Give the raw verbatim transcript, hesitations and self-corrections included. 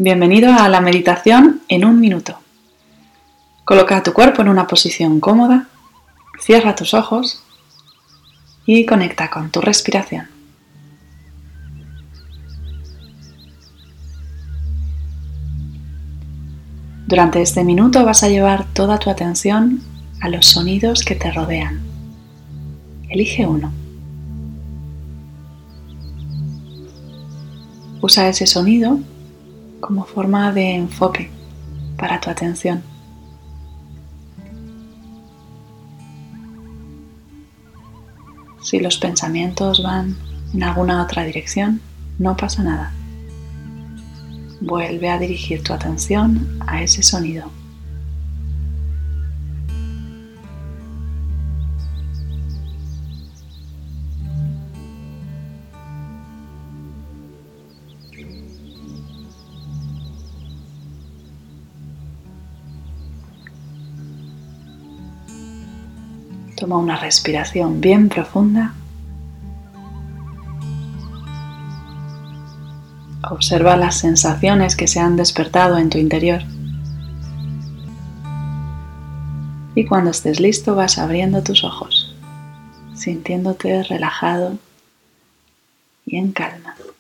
Bienvenido a la meditación en un minuto. Coloca tu cuerpo en una posición cómoda, cierra tus ojos y conecta con tu respiración. Durante este minuto vas a llevar toda tu atención a los sonidos que te rodean. Elige uno. Usa ese sonido como forma de enfoque para tu atención. Si los pensamientos van en alguna otra dirección, no pasa nada. Vuelve a dirigir tu atención a ese sonido. Toma una respiración bien profunda. Observa las sensaciones que se han despertado en tu interior. Y cuando estés listo vas abriendo tus ojos, sintiéndote relajado y en calma.